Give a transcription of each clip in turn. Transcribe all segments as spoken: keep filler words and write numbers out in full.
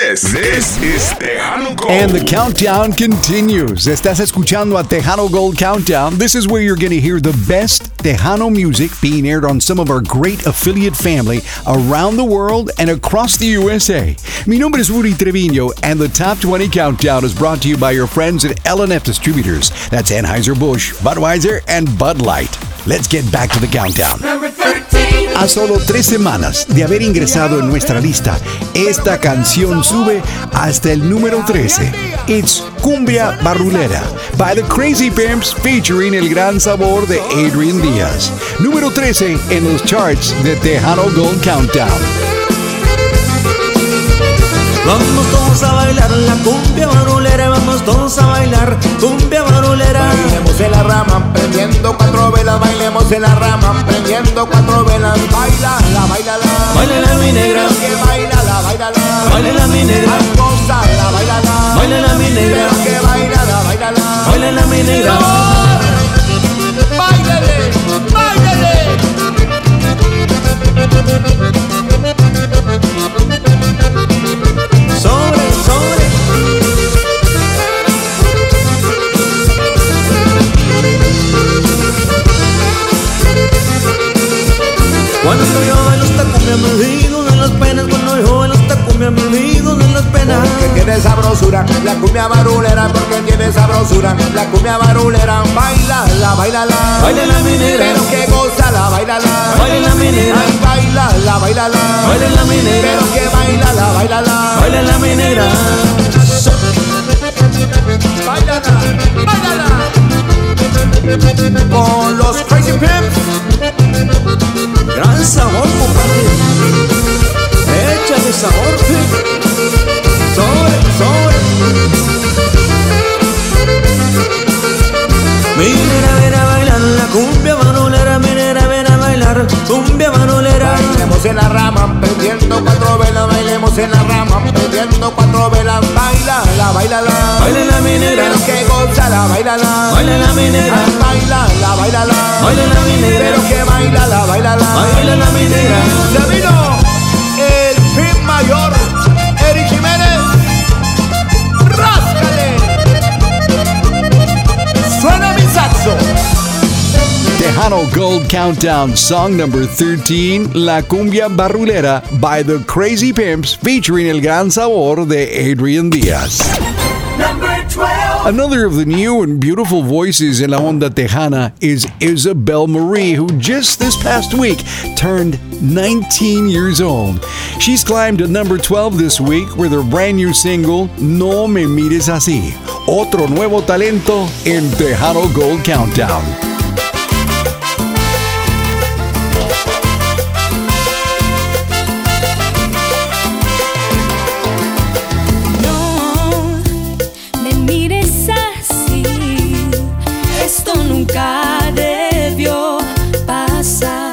This, this is Tejano Gold. And the countdown continues. Estás escuchando a Tejano Gold Countdown. This is where you're going to hear the best Tejano music being aired on some of our great affiliate family around the world and across the U S A. Mi nombre es Rudy Treviño, and the Top twenty Countdown is brought to you by your friends at L and F Distributors. That's Anheuser-Busch, Budweiser, and Bud Light. Let's get back to the countdown. Number thirteen. A solo tres semanas de haber ingresado en nuestra lista, esta canción sube hasta el número trece. It's Cumbia Barrulera by the Crazy Pimps featuring el gran sabor de Adrian Díaz. Número trece en los charts de Tejano Gold Countdown. Vamos todos a bailar la cumbia barulera, vamos todos a bailar cumbia barulera. Bailemos en la rama, prendiendo cuatro velas, bailemos en la rama, prendiendo cuatro velas. Bailala, bailala, bailala mi negra, que bailala, bailala, bailala mi negra, gozala, bailala, bailala mi negra, que bailala, bailala, bailala mi negra. Báilale, báilale. Sobre, sobre. Cuando yo bailo esta cumbia me olvido de las penas. Cuando yo bailo esta cumbia me olvido de las penas. Porque tiene sabrosura, la cumbia barulera. Porque tiene sabrosura, la cumbia barulera. Bailala, bailala, bailala mi negra, pero que gózala, bailala, bailala mi negra, ay, bailala, bailala, bailala mi negra, pero que bailala, bailala, bailala mi negra. Bailala, bailala. Con los Crazy Pimps. Gran sabor, compadre. Échale sabor, pimp. Sobre, sobre. Minera, ven a bailar la cumbia barulera. Minera, ven a bailar cumbia barulera. Bailemos en la rama, prendiendo cuatro velas. Bailemos en la rama, prendiendo cuatro velas. Bailala, bailala, bailala mi negra, pero que gózala, bailala, bailala mi negra, ay, bailala, bailala, bailala mi negra, pero que bailala, bailala, bailala mi negra. Ya vino el Pimp Mayor, Eric Jiménez. Ráscale, suena mi saxo. Tejano Gold Countdown, song number thirteen, La Cumbia Barrulera by the Crazy Pimps featuring el gran sabor de Adrian Díaz. Number twelve. Another of the new and beautiful voices in La Onda Tejana is Isabel Marie, who just this past week turned nineteen years old. She's climbed to number twelve this week with her brand new single, No Me Mires Así. Otro nuevo talento en Tejano Gold Countdown. Debió pasar.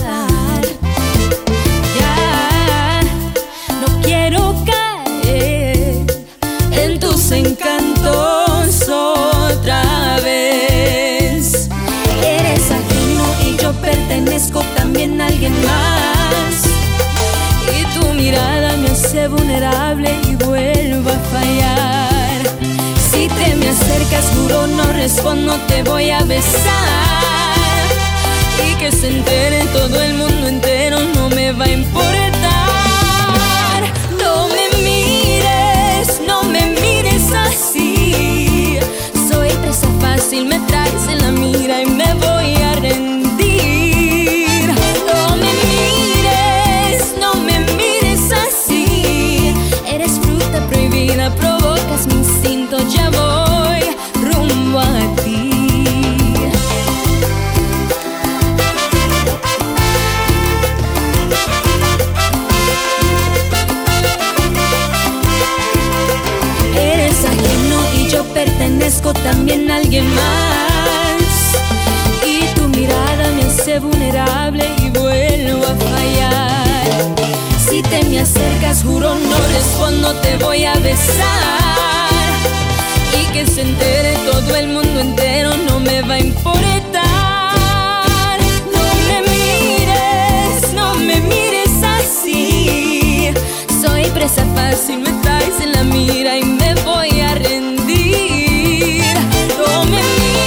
Ya no quiero caer en tus encantos otra vez. Eres ajeno y yo pertenezco también a alguien más. Y tu mirada me hace vulnerable y vuelvo a fallar. Si te me acercas, juro no respondo, te voy a besar. Y que se entere todo el mundo entero, no me va a importar. No me mires, no me mires así. Soy presa fácil, me traes en la mira y me voy a rendir. No me mires, no me mires así. Eres fruta prohibida, provocas mi instinto, ya voy rumbo a ti. Eres ajeno y yo pertenezco también a alguien más. Y tu mirada me hace vulnerable y vuelvo a fallar. Si te me acercas, juro no respondo, te voy a besar. Y que se entere todo el mundo entero, no me va a importar. No me mires, no me mires así. Soy presa fácil me traes en la mira y me voy a rendir. No me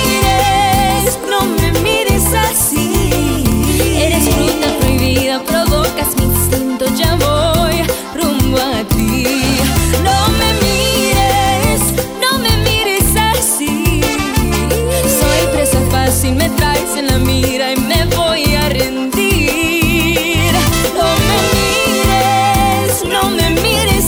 mires, no me mires así. Eres fruta prohibida, provocas mi instinto, ya voy rumbo a ti. No me mires, no me mires así. Soy presa fácil, me traes en la mira y me voy a rendir. No me mires, no me mires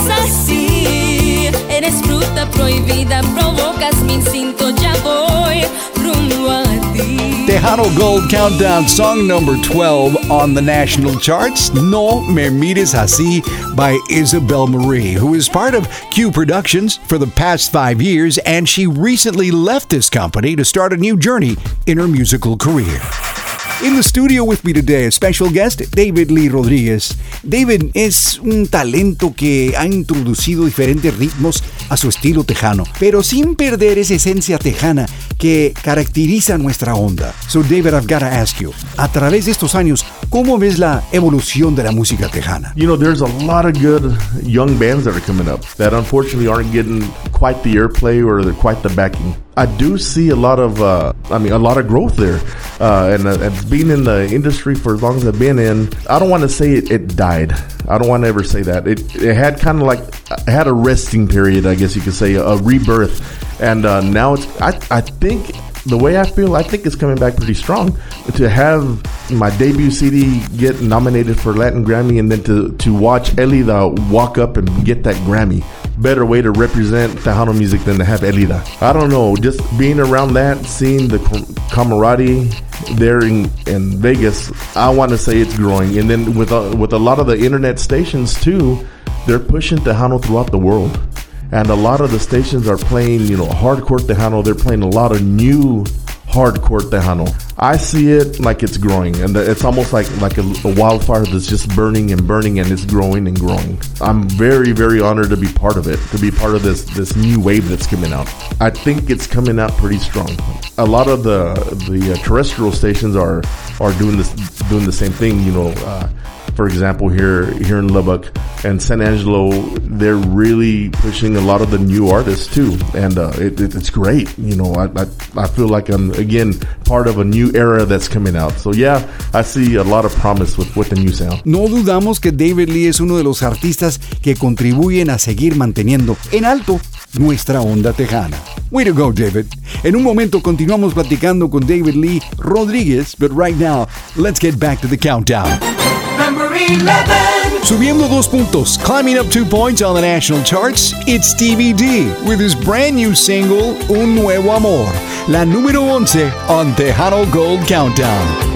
así. Eres fruta prohibida, provocas mi instinto, ya voy rumbo a ti. Tejano Gold Countdown, song number twelve on the national charts, No Me Mires Así by Isabel Marie, who is part of Q Productions for the past five years, and she recently left this company to start a new journey in her musical career. In the studio with me today, a special guest, David Lee Rodríguez. David es un talento que ha introducido diferentes ritmos a su estilo tejano, pero sin perder esa esencia tejana que caracteriza nuestra onda. So David, I've got to ask you, a través de estos años, ¿cómo ves la evolución de la música tejana? You know, there's a lot of good young bands that are coming up that unfortunately aren't getting quite the airplay or the, quite the backing. I do see a lot of, uh, I mean, a lot of growth there. Uh, and, uh, and being in the industry for as long as I've been in, I don't want to say it, it died. I don't want to ever say that. It, it had kind of like, it had a resting period, I guess you could say, a rebirth. And uh, now it's, I, I think, the way I feel, I think it's coming back pretty strong. To have my debut C D get nominated for Latin Grammy and then to, to watch Elida walk up and get that Grammy. Better way to represent Tejano music than to have Elida. I don't know, just being around that, seeing the camaraderie there in, in Vegas, I want to say it's growing. And then with a, with a lot of the internet stations too, they're pushing Tejano throughout the world. And a lot of the stations are playing, you know, hardcore Tejano. They're playing a lot of new hardcore Tejano. I see it like it's growing, and it's almost like like a, a wildfire that's just burning and burning, and it's growing and growing. I'm very, very honored to be part of it, to be part of this this new wave that's coming out. I think it's coming out pretty strong. A lot of the the uh, terrestrial stations are are doing this doing the same thing. You know, uh, for example, here here in Lubbock and San Angelo, they're really pushing a lot of the new artists too, and uh, it, it, it's great. You know, I, I I feel like I'm again part of a new era that's coming out. So yeah, I see a lot of promise with, with the new sound. No dudamos que David Lee es uno de los artistas que contribuyen a seguir manteniendo en alto nuestra onda tejana. Way to go, David. En un momento continuamos platicando con David Lee Rodríguez, but right now, let's get back to the countdown. Number eleven. Subiendo dos puntos, climbing up two points on the national charts, it's Stevie D with his brand new single, Un Nuevo Amor, la número once on Tejano Gold Countdown.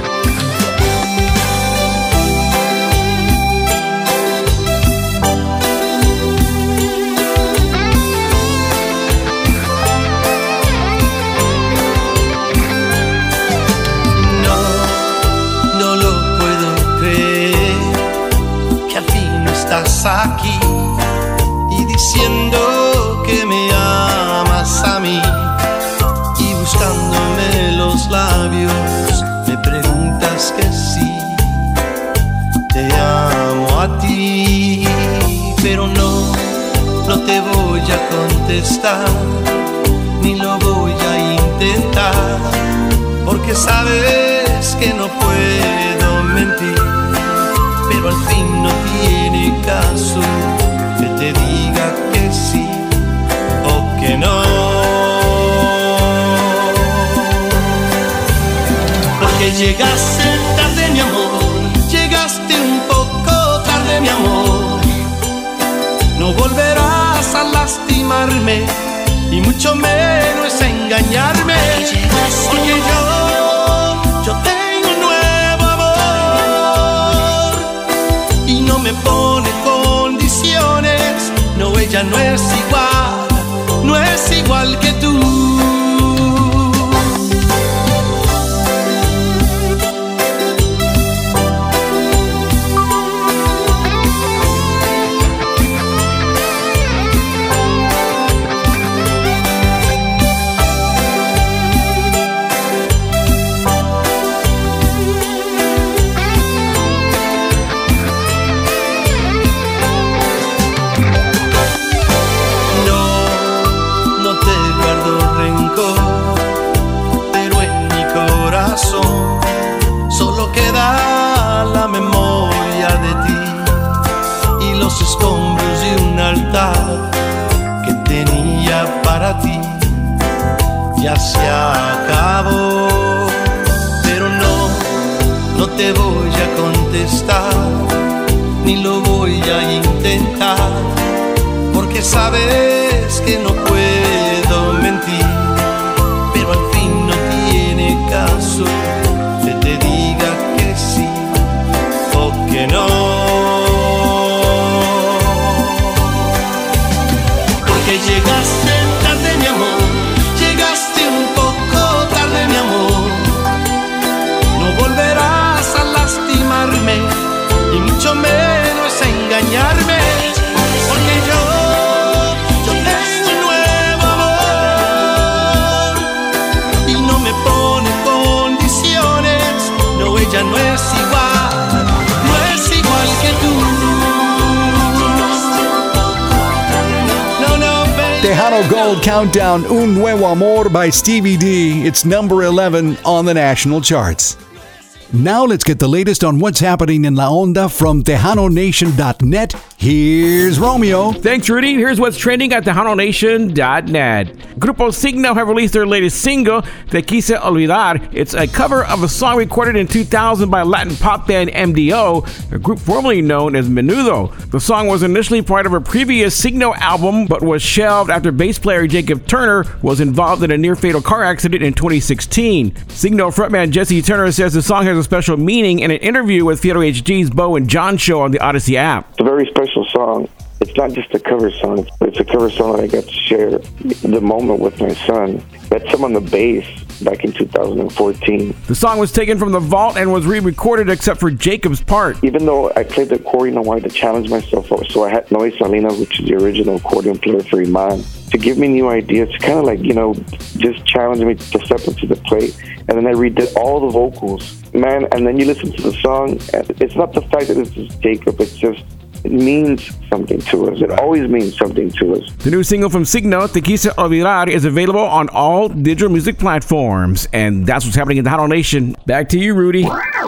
Aquí y diciendo que me amas a mí y buscándome los labios me preguntas que sí, te amo a ti, pero no, no te voy a contestar ni lo voy a intentar porque sabes que no puedo mentir, pero al fin no tiene caso que te diga que sí o que no, porque llegaste tarde mi amor, llegaste un poco tarde mi amor, no volverás a lastimarme y mucho menos a engañarme, porque yo, yo tengo un nuevo amor y no me pone condiciones, no, ella no es igual, no es igual que tú. ya se acabó. Pero no, no te voy a contestar, ni lo voy a intentar, porque sabes que no puedo mentir. Pero al fin no tiene caso que te diga que sí o que no, porque llegaste tarde, mi amor, llegaste un poco tarde, mi amor. No volverás a lastimarme, y mucho menos a engañarme, porque yo, yo tengo un nuevo amor y no me pone condiciones. No, ella no es igual, no es igual que tú. No, no, baby. Tejano Gold Countdown, Un Nuevo Amor by Stevie D. It's number eleven on the national charts. Now let's get the latest on what's happening in La Onda from Tejano Nation dot net. Here's Romeo. Thanks, Rudy. Here's what's trending at Tejano Nation dot net. Grupo Signo have released their latest single, Te Quise Olvidar. It's a cover of a song recorded in two thousand by Latin pop band M D O, a group formerly known as Menudo. The song was initially part of a previous Signo album, but was shelved after bass player Jacob Turner was involved in a near-fatal car accident in twenty sixteen. Signo frontman Jesse Turner says the song has a special meaning in an interview with Fiero H G's Bo and John show on the Odyssey app. It's a very special song. It's not just a cover song. It's a cover song that I got to share the moment with my son. That's him on the bass back in two thousand fourteen. The song was taken from the vault and was re-recorded except for Jacob's part. Even though I played the accordion, I wanted to challenge myself. So I had Noe Salinas, which is the original accordion player for Iman, to give me new ideas, to kind of like, you know, just challenge me to step up to the plate. And then I redid all the vocals. Man, and then you listen to the song, it's not the fact that it's just Jacob, it's just, it means something to us. It always means something to us. The new single from Signo, Te Quise Olvidar, is available on all digital music platforms. And that's what's happening in the Tejano Nation. Back to you, Rudy.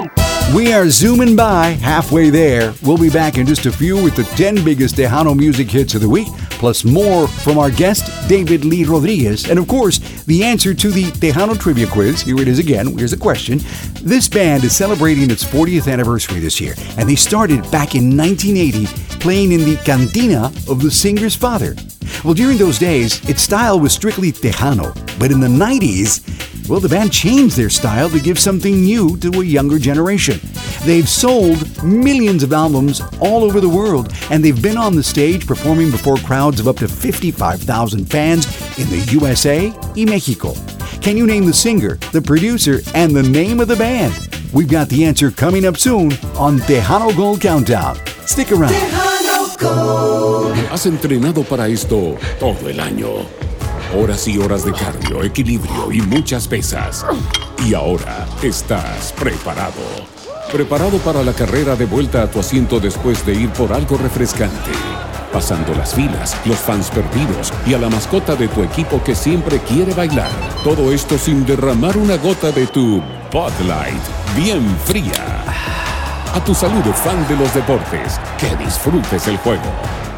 We are zooming by halfway there. We'll be back in just a few with the ten biggest Tejano music hits of the week, plus more from our guest, David Lee Rodriguez. And of course, the answer to the Tejano Trivia Quiz. Here it is again. Here's a question. This band is celebrating its fortieth anniversary this year, and they started back in nineteen eighty playing in the cantina of the singer's father. Well, during those days, its style was strictly Tejano, but in the nineties, well, the band changed their style to give something new to a younger generation. They've sold millions of albums all over the world, and they've been on the stage performing before crowds of up to fifty-five thousand fans in the U S A y Mexico. Can you name the singer, the producer, and the name of the band? We've got the answer coming up soon on Tejano Gold Countdown. Stick around. Tejano Gold. Has entrenado para esto todo el año. Horas y horas de cardio, equilibrio y muchas pesas. Y ahora estás preparado. Preparado para la carrera de vuelta a tu asiento después de ir por algo refrescante. Pasando las filas, los fans perdidos y a la mascota de tu equipo que siempre quiere bailar. Todo esto sin derramar una gota de tu Bud Light bien fría. A tu salud, fan de los deportes, que disfrutes el juego.